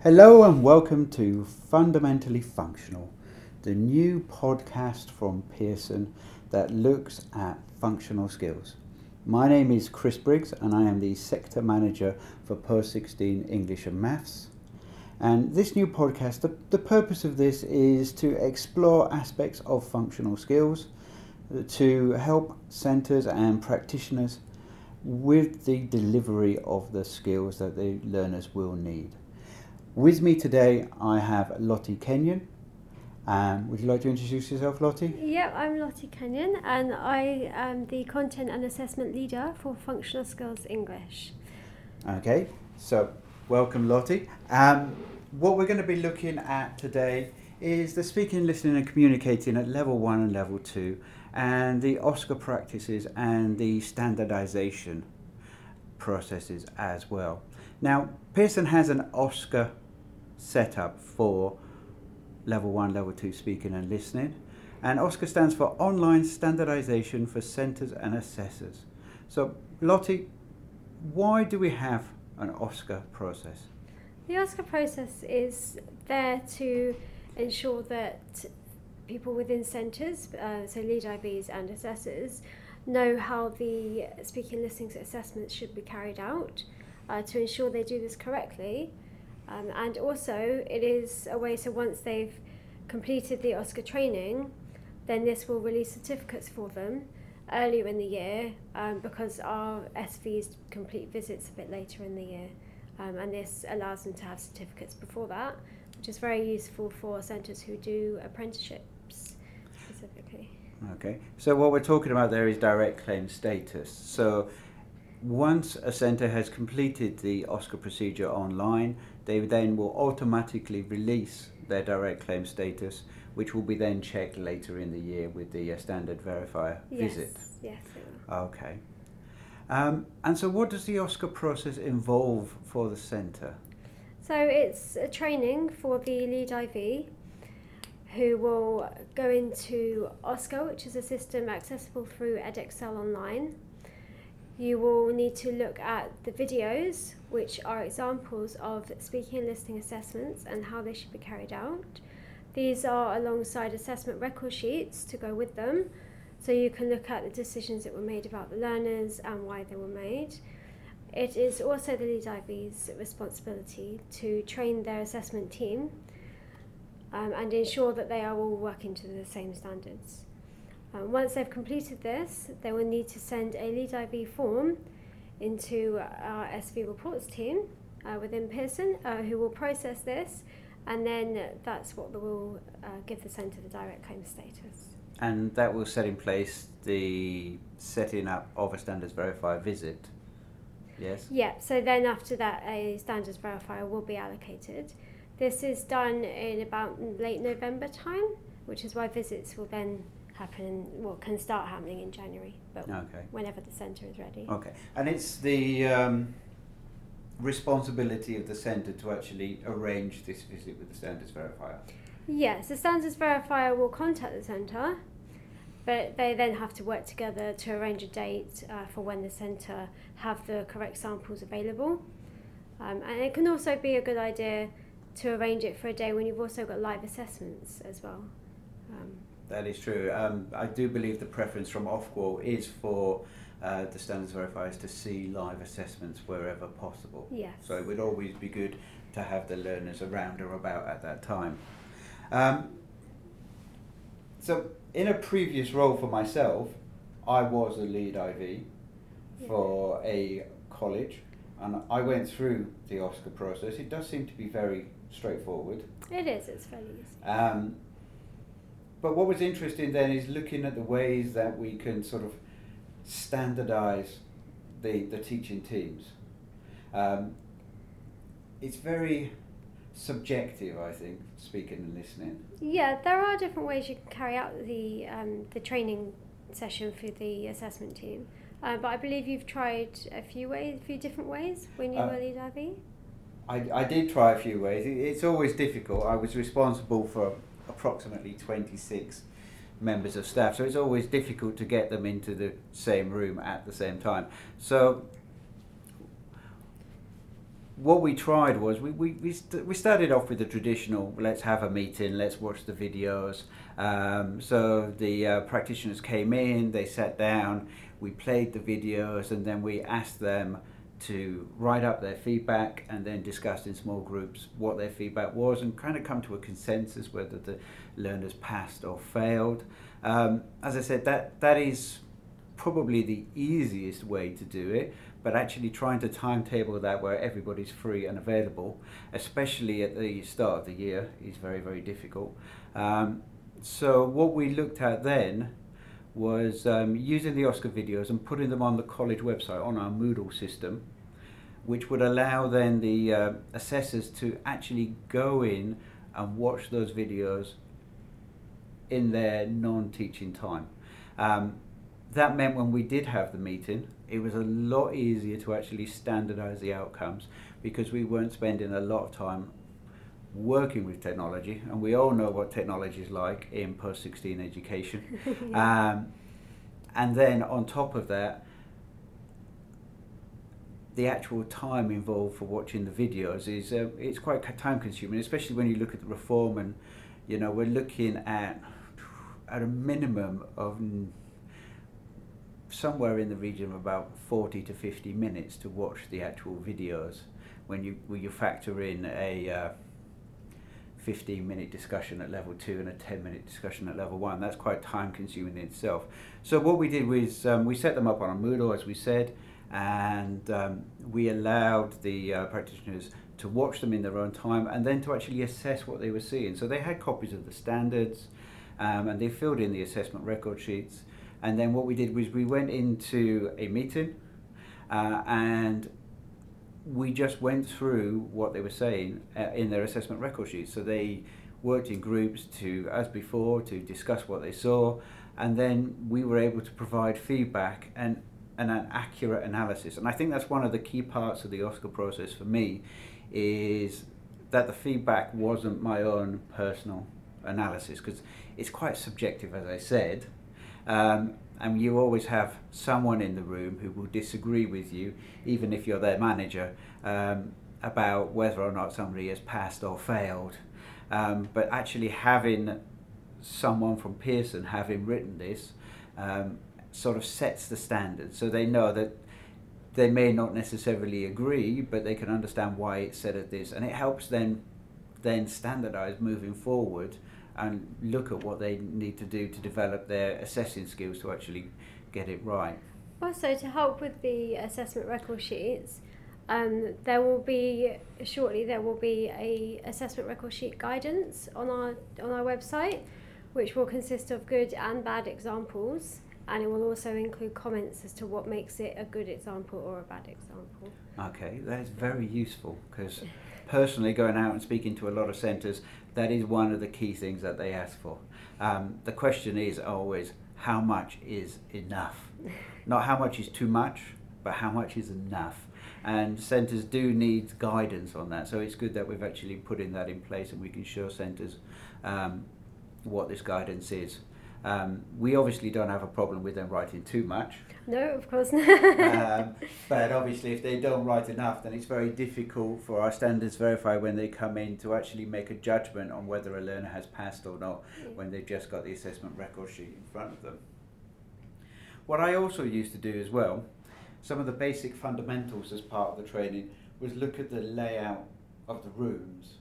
Hello and welcome to Fundamentally Functional, the new podcast from Pearson that looks at functional skills. My name is Chris Briggs and I am the Sector Manager for Post 16 English and Maths. And this new podcast, the purpose of this is to explore aspects of functional skills to help centres and practitioners with the delivery of the skills that the learners will need. With me today, I have Lottie Kenyon. Would you like to introduce yourself, Lottie? Yep, I'm Lottie Kenyon and I am the Content and Assessment Leader for Functional Skills English. Okay, so welcome, Lottie. What we're going to be looking at today is the speaking, listening and communicating at level 1 and level 2 and the OSCE practices and the standardisation processes as well. Now, Pearson has an OSCE set up for level 1, level 2 speaking and listening, and OSCE stands for Online Standardization for Centres and Assessors. So Lottie, why do we have an OSCE process? The OSCE process is there to ensure that people within centres, so lead IVs and assessors, know how the speaking and listening assessments should be carried out to ensure they do this correctly. And also it is a way, so once they've completed the OSCE training, then this will release certificates for them earlier in the year because our SVs complete visits a bit later in the year, and this allows them to have certificates before that, which is very useful for centres who do apprenticeships specifically. Okay, so what we're talking about there is direct claim status. So once a centre has completed the OSCE procedure online, they then will automatically release their direct claim status, which will be then checked later in the year with the standard verifier visit. Yes, it will. Okay. And so what does the OSCE process involve for the centre? So it's a training for the lead IV who will go into OSCE, which is a system accessible through Edexcel Online. You will need to look at the videos, which are examples of speaking and listening assessments and how they should be carried out. These are alongside assessment record sheets to go with them, so you can look at the decisions that were made about the learners and why they were made. It is also the lead IV's responsibility to train their assessment team and ensure that they are all working to the same standards. Once they've completed this, they will need to send a lead IV form into our SV reports team within Pearson, who will process this, and then that's what will give the centre the direct claim status. And that will set in place the setting up of a standards verifier visit, yes? Yeah, so then after that a standards verifier will be allocated. This is done in about late November time, which is why visits will then can start happening in January, but whenever the centre is ready. Okay, and it's the responsibility of the centre to actually arrange this visit with the standards verifier? Yes, the standards verifier will contact the centre, but they then have to work together to arrange a date for when the centre have the correct samples available. And it can also be a good idea to arrange it for a day when you've also got live assessments as well. That is true. I do believe the preference from Ofqual is for the standards verifiers to see live assessments wherever possible. Yes. So it would always be good to have the learners around or about at that time. So in a previous role for myself, I was a lead IV for a college, and I went through the OSCE process. It does seem to be very straightforward. It is, it's fairly easy. But what was interesting then is looking at the ways that we can sort of standardise the teaching teams. It's very subjective, I think, speaking and listening. Yeah, there are different ways you can carry out the training session for the assessment team. But I believe you've tried a few different ways when you were lead IV? I did try a few ways. It's always difficult. I was responsible for approximately 26 members of staff, so it's always difficult to get them into the same room at the same time. So what we tried was we started off with the traditional, let's have a meeting, let's watch the videos. So the practitioners came in, they sat down, we played the videos, and then we asked them to write up their feedback and then discuss in small groups what their feedback was and kind of come to a consensus whether the learners passed or failed. As I said, that is probably the easiest way to do it, but actually trying to timetable that where everybody's free and available, especially at the start of the year, is very, very difficult. So what we looked at then was using the OSCE videos and putting them on the college website on our Moodle system, which would allow then the assessors to actually go in and watch those videos in their non-teaching time. That meant when we did have the meeting, it was a lot easier to actually standardize the outcomes because we weren't spending a lot of time working with technology, and we all know what technology is like in post-16 education. And then on top of that, the actual time involved for watching the videos is it's quite time consuming, especially when you look at the reform, and we're looking at a minimum of somewhere in the region of about 40 to 50 minutes to watch the actual videos when you factor in a 15-minute discussion at level 2 and a 10-minute discussion at level 1. That's quite time consuming in itself. So what we did was we set them up on a Moodle, as we said, and we allowed the practitioners to watch them in their own time and then to actually assess what they were seeing. So they had copies of the standards and they filled in the assessment record sheets. And then what we did was we went into a meeting and we just went through what they were saying in their assessment record sheets. So they worked in groups as before, to discuss what they saw, and then we were able to provide feedback and an accurate analysis. And I think that's one of the key parts of the OSCE process for me, is that the feedback wasn't my own personal analysis, because it's quite subjective, as I said. And you always have someone in the room who will disagree with you, even if you're their manager, about whether or not somebody has passed or failed. But actually having someone from Pearson having written this sort of sets the standard, so they know that they may not necessarily agree, but they can understand why it's said at this, and it helps them then standardize moving forward and look at what they need to do to develop their assessing skills to actually get it right. Also, to help with the assessment record sheets, there will be a assessment record sheet guidance on our website, which will consist of good and bad examples, and it will also include comments as to what makes it a good example or a bad example. Okay, that is very useful, because personally, going out and speaking to a lot of centres, that is one of the key things that they ask for. The question is always, how much is enough? Not how much is too much, but how much is enough? And centres do need guidance on that, so it's good that we've actually put that in place, and we can show centres what this guidance is. We obviously don't have a problem with them writing too much. No, of course not. But obviously if they don't write enough, then it's very difficult for our standards verifier when they come in to actually make a judgment on whether a learner has passed or not, when they've just got the assessment record sheet in front of them. What I also used to do as well, some of the basic fundamentals as part of the training, was look at the layout of the rooms.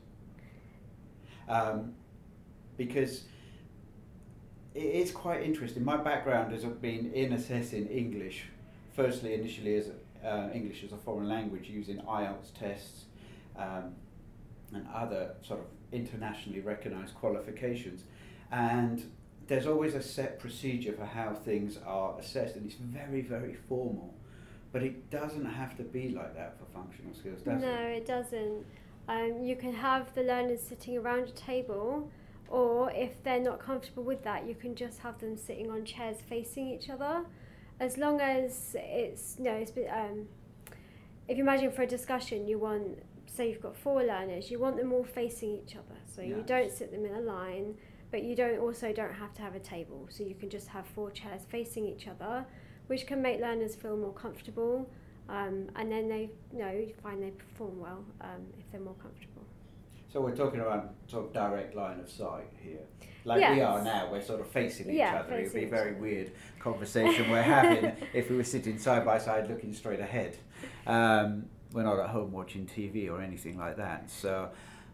Because it's quite interesting. My background has been in assessing English, initially as English as a foreign language, using IELTS tests and other sort of internationally recognised qualifications. And there's always a set procedure for how things are assessed, and it's very, very formal. But it doesn't have to be like that for functional skills, does it? No, it doesn't. You can have the learners sitting around a table, or if they're not comfortable with that, you can just have them sitting on chairs facing each other. As long as if you imagine for a discussion, say you've got 4 learners, you want them all facing each other. So Yes. You don't sit them in a line, but you don't have to have a table. So you can just have 4 chairs facing each other, which can make learners feel more comfortable. and then they find they perform well if they're more comfortable. So we're talking about sort of direct line of sight here. Like we are now, we're sort of facing each other. It would be a very weird conversation we're having if we were sitting side by side looking straight ahead. We're not at home watching TV or anything like that. So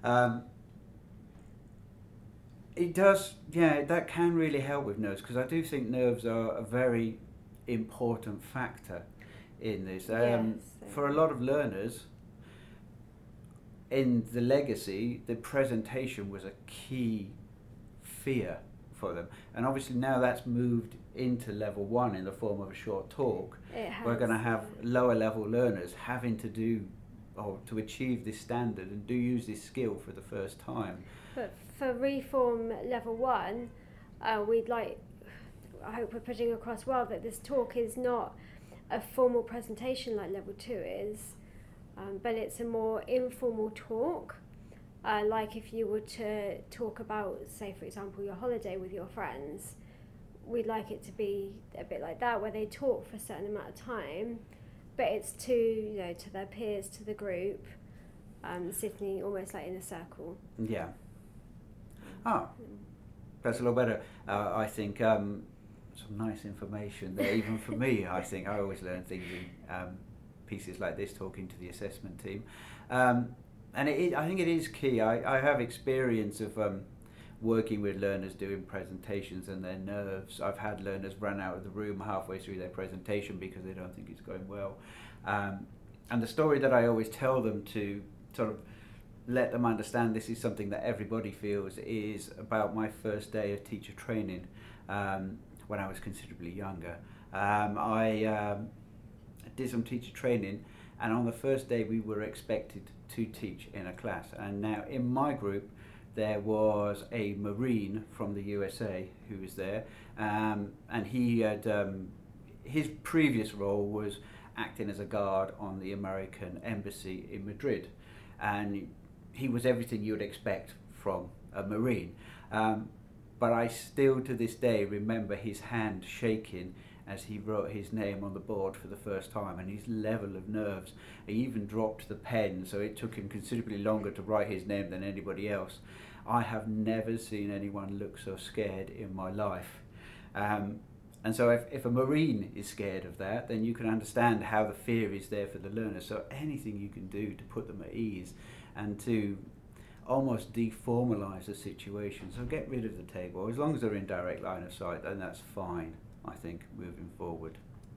it does, that can really help with nerves, because I do think nerves are a very important factor in this. For a lot of learners, in the legacy, the presentation was a key fear for them, and obviously now that's moved into level 1 in the form of a short talk. We're going to have lower level learners having to do or to achieve this standard and do use this skill for the first time. But for Reform level 1, I hope we're putting across well that this talk is not a formal presentation like level 2 is, but it's a more informal talk, like if you were to talk about, say for example, your holiday with your friends. We'd like it to be a bit like that, where they talk for a certain amount of time, but it's to their peers, to the group, sitting almost like in a circle. Yeah. Oh, that's a lot better. I think some nice information there, even for me. I think I always learn things in pieces like this, talking to the assessment team. And I think it is key. I have experience of working with learners doing presentations and their nerves. I've had learners run out of the room halfway through their presentation because they don't think it's going well. And the story that I always tell them to sort of let them understand this is something that everybody feels is about my first day of teacher training when I was considerably younger. I did some teacher training, and on the first day we were expected to teach in a class. And now in my group there was a Marine from the USA who was there, and he had his previous role was acting as a guard on the American embassy in Madrid, and he was everything you would expect from a Marine. But I still to this day remember his hand shaking as he wrote his name on the board for the first time, and his level of nerves. He even dropped the pen, so it took him considerably longer to write his name than anybody else. I have never seen anyone look so scared in my life. And so if a Marine is scared of that, then you can understand how the fear is there for the learner. So anything you can do to put them at ease and to almost deformalise the situation. So get rid of the table. As long as they're in direct line of sight, then that's fine, I think, moving forward.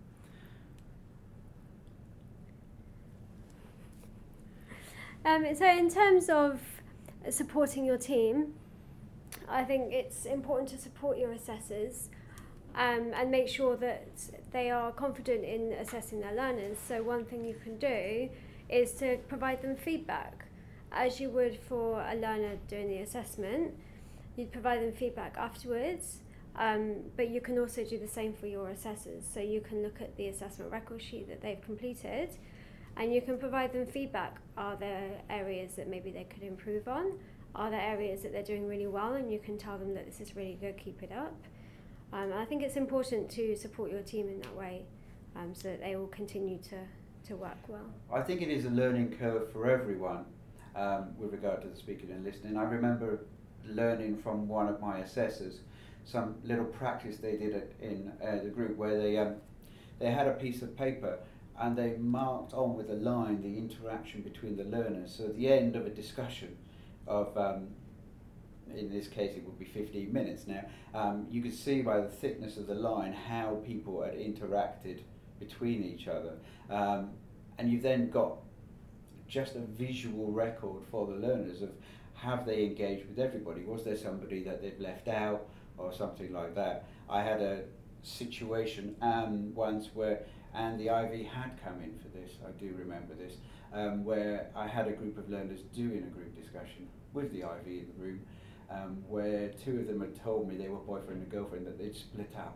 So in terms of supporting your team, I think it's important to support your assessors and make sure that they are confident in assessing their learners. So one thing you can do is to provide them feedback. As you would for a learner doing the assessment, you'd provide them feedback afterwards, but you can also do the same for your assessors. So you can look at the assessment record sheet that they've completed, and you can provide them feedback. Are there areas that maybe they could improve on? Are there areas that they're doing really well, and you can tell them that this is really good, keep it up? I think it's important to support your team in that way, so that they will continue to work well. I think it is a learning curve for everyone with regard to the speaking and listening. I remember learning from one of my assessors some little practice they did in the group, where they had a piece of paper and they marked on with a line the interaction between the learners. So at the end of a discussion of, in this case it would be 15 minutes now, you could see by the thickness of the line how people had interacted between each other. And you then got just a visual record for the learners of have they engaged with everybody? Was there somebody that they've left out or something like that? I had a situation once where Andy Ivy had come in for this, I do remember this, where I had a group of learners doing a group discussion with the Ivy in the room, where two of them had told me they were boyfriend and girlfriend, that they'd split up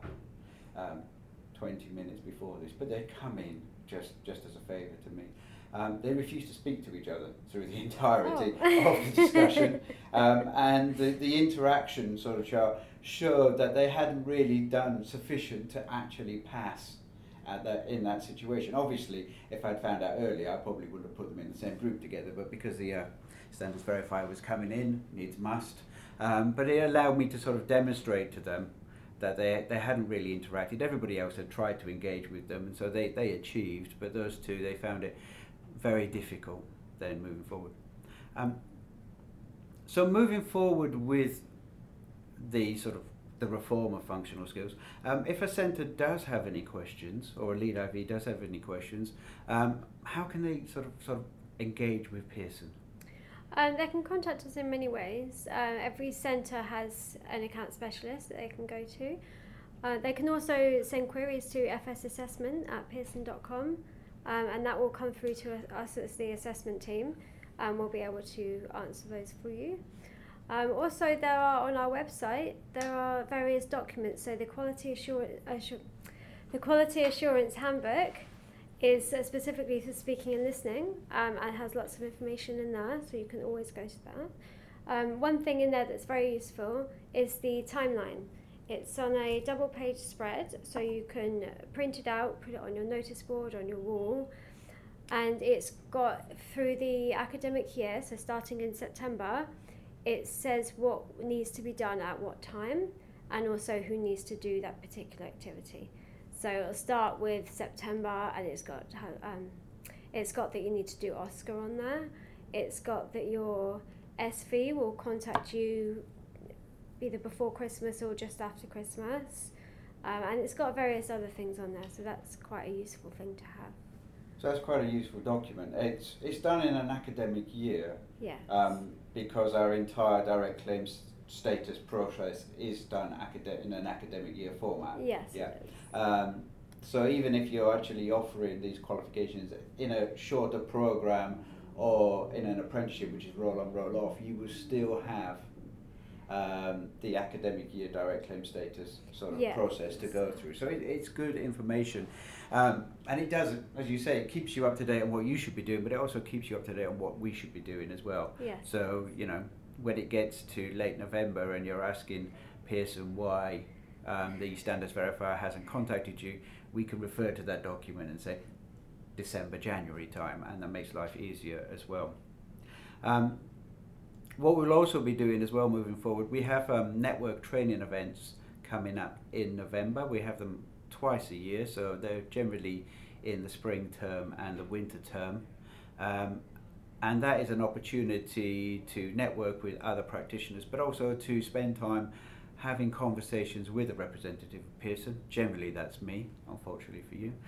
20 minutes before this, but they'd come in just as a favour to me. They refused to speak to each other through the entirety of the discussion, and the interaction sort of showed that they hadn't really done sufficient to actually pass in that situation. Obviously, if I'd found out earlier, I probably would have put them in the same group together, but because the standards verifier was coming in, needs must, but it allowed me to sort of demonstrate to them that they hadn't really interacted. Everybody else had tried to engage with them, and so they achieved, but those two, they found it very difficult then moving forward. So moving forward with the sort of the reform of functional skills, if a centre does have any questions, or a lead IV does have any questions, how can they sort of engage with Pearson? They can contact us in many ways. Every centre has an account specialist that they can go to. They can also send queries to fsassessment@pearson.com, and that will come through to us as the assessment team, and we'll be able to answer those for you. Also, there are on our website, there are various documents. So the Quality Assurance Handbook is specifically for speaking and listening, and has lots of information in there, so you can always go to that. One thing in there that's very useful is the timeline. It's on a double-page spread, so you can print it out, put it on your notice board, on your wall, and it's got through the academic year, so starting in September, it says what needs to be done at what time, and also who needs to do that particular activity. So it'll start with September, and it's got that you need to do OSCE on there. It's got that your SV will contact you either before Christmas or just after Christmas, and it's got various other things on there. So that's quite a useful thing to have. So that's quite a useful document. It's done in an academic year. Yes. Because our entire direct claims status process is done in an academic year format. Yes. Yeah. So even if you're actually offering these qualifications in a shorter program or in an apprenticeship, which is roll on, roll off, you will still have the academic year direct claim status sort of process to go through. So it's good information. And it does, as you say, it keeps you up to date on what you should be doing, but it also keeps you up to date on what we should be doing as well. Yes. So, when it gets to late November and you're asking Pearson why the standards verifier hasn't contacted you, we can refer to that document and say December, January time, and that makes life easier as well. What we'll also be doing as well moving forward, we have network training events coming up in November. We have them twice a year, so they're generally in the spring term and the winter term. And that is an opportunity to network with other practitioners, but also to spend time having conversations with a representative of Pearson. Generally that's me, unfortunately for you.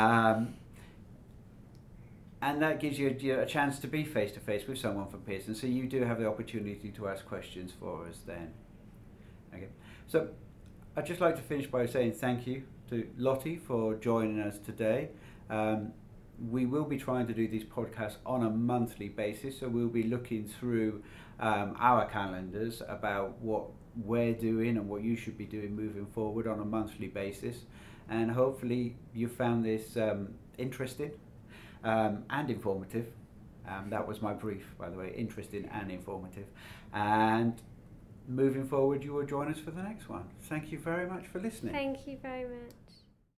And that gives you a chance to be face-to-face with someone from Pearson, so you do have the opportunity to ask questions for us then. Okay. So I'd just like to finish by saying thank you to Lottie for joining us today. We will be trying to do these podcasts on a monthly basis, so we'll be looking through our calendars about what we're doing and what you should be doing moving forward on a monthly basis. And hopefully you found this interesting and informative. That was my brief, by the way, interesting and informative. And moving forward, you will join us for the next one. Thank you very much for listening. Thank you very much.